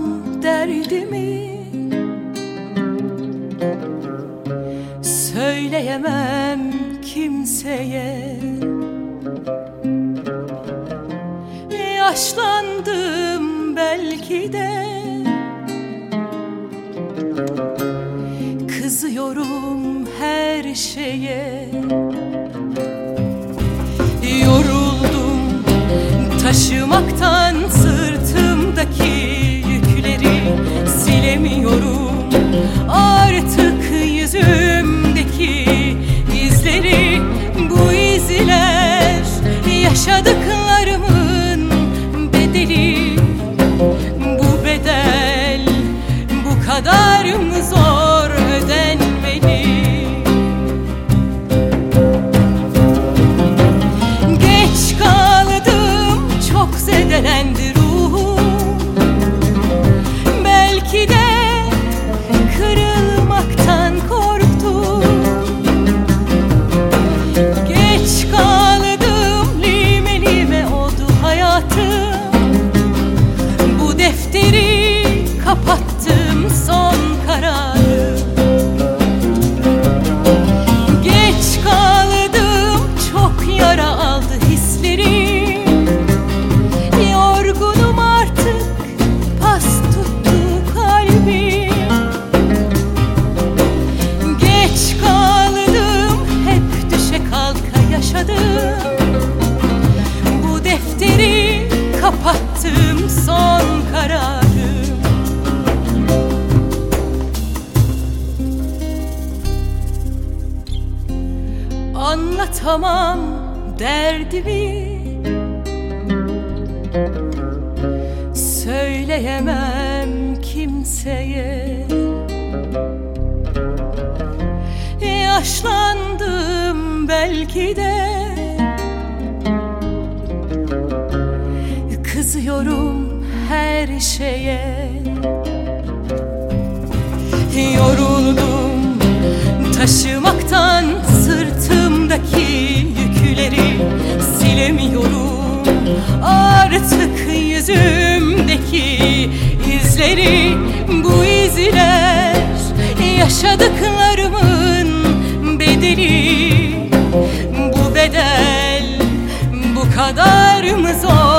derdimi, söyleyemem kimseye. Yaşlandım belki de, kızıyorum her şeye. Yoruldum taşımaktan sırtımdaki yükleri, silemiyorum artık yüzümdeki izleri. Bu izler yaşadıklarımın bedeli. Bu bedel bu kadar mı zor ödenmeli? Geç kaldım, çok zedelendi ruhum. Belki de kırılmaktan korktum. Geç kaldım, lime lime oldu hayatım. Bu defteri kapattım, son kararım. Geç kaldım, çok yara aldı hislerim. Yorgunum artık, pas tuttu kalbim. Geç kaldım, hep düşe kalka yaşadım. Bu defteri kapattım, son kararım. Anlatamam derdimi, söyleyemem kimseye. Yaşlandım belki de, kızıyorum her şeye. Yoruldum taşımaktan sırtımdaki yükleri, silemiyorum artık yüzümdeki izleri. Bu izler yaşadıklarımın bedeli. Bu bedel bu kadar mı zor